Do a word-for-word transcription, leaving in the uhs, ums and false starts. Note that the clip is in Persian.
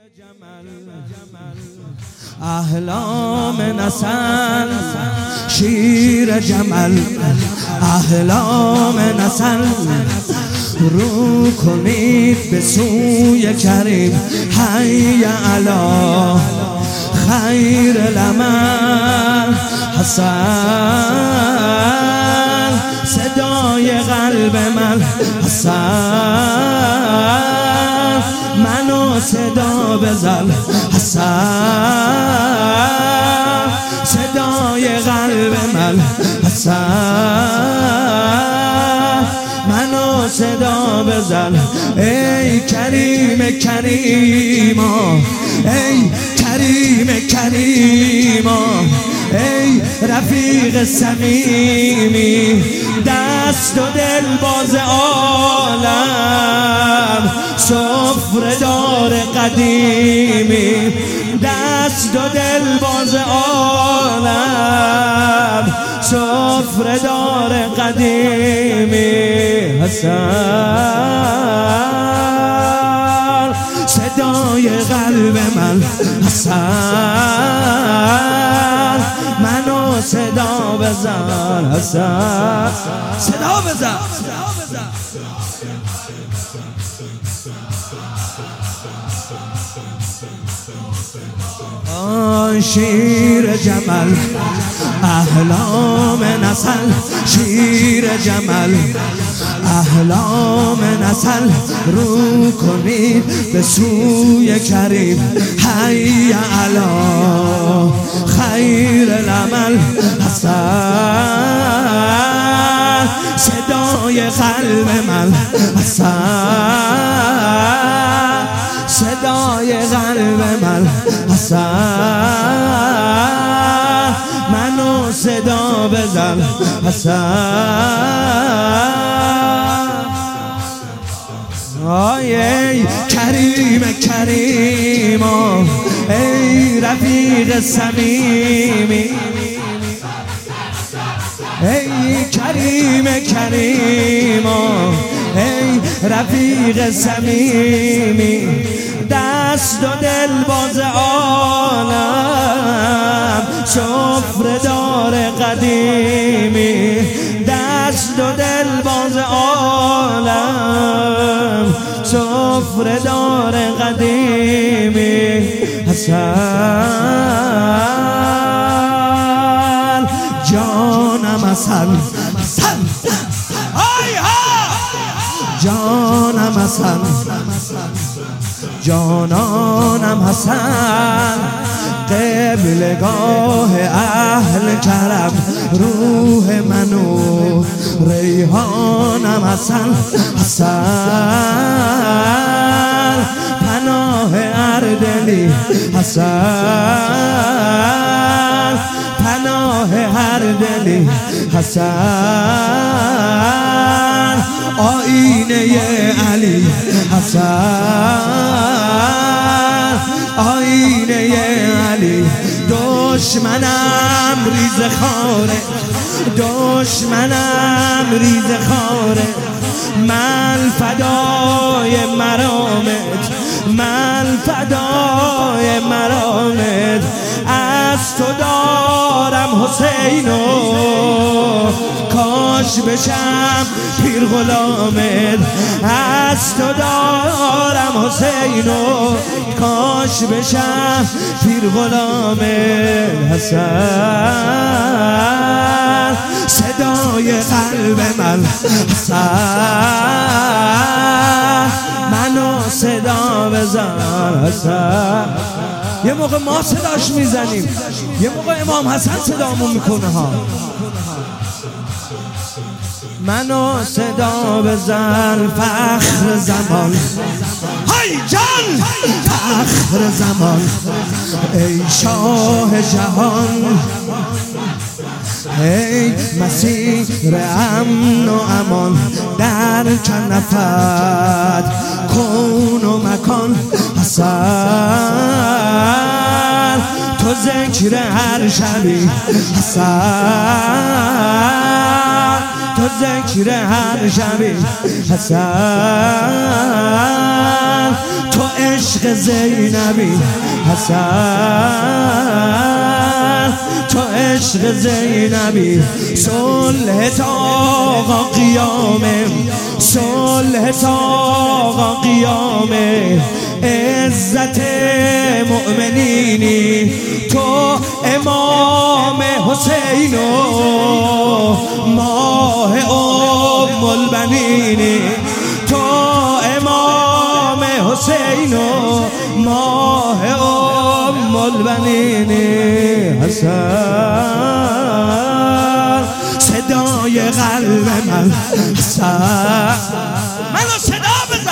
احلام نسل شیر جمل، احلام نسل رو کنید به سوی کریم. حی علی خیر العمل حسن، صدای قلب من حسن، منو صدا بزن حسن، صدای قلب من حسن، منو صدا بزن. ای کریم کریما، ای کریم کریما، ای رفیق صمیمی، دست و دل باز عالم، سفره دار قدیمی، دست و دل باز عالم، سفره دار قدیمی. حسن صدای قلب من حسن، منو صدا بزن حسن، صدا بزن. آن شیر جمل، احلام نسل شیر جمل، احلام نسل رو کنید به سوی کریم. حی علی خیر العمل حسن، صدای قلب من حسن، صدای قلب من حسن، منو صدا بزن حسن. ای کریم کریما، ای رفیق صمیمی، ای کریم کریما، ای رفیق صمیمی، دست و دل باز عالم، سفره دار قدیمی، دست و دل باز عالم، سفره دار قدیمی. حسن جانم حسن، حسن جانم حسن، جانانم حسن، قبلگاه اهل کرم، روح منو ریحانم حسن، حسن پناه اردلی حسن، پناه هر دلی حسن، آینه علی حسن، آینه علی. دشمنم ریز خاره، دشمنم ریز خاره، من فدای مرامت، من فدای مرامت، از تو دارم حسینو، کاش بشم پیر غلامت، از تو دارم حسینو، کاش بشم پیر غلامت. حسن صدای قلب من حسن، منو صدا بزن حسن. یه موقع ما صداش میزنیم، یه موقع امام حسن صدامون میکنه ها. منو صدا بزن فخر زمان، های جان فخر زمان، ای شاه جهان، ای مسیر امن و امان، در کنفت کون و مکان. حسن تو ذکر هر شبی حسن، تو ذکر هر شبی حسن، تو عشق زینبی حسن، تو عشق زینبی صلح تا قیامه، صلح تا قیامه، عزت مؤمنینی تو امام حسین و ماه ام البنینی، تو امام حسین و ماه ام البنینی. حسن صدای قلب من، حسن منو صدا بزن.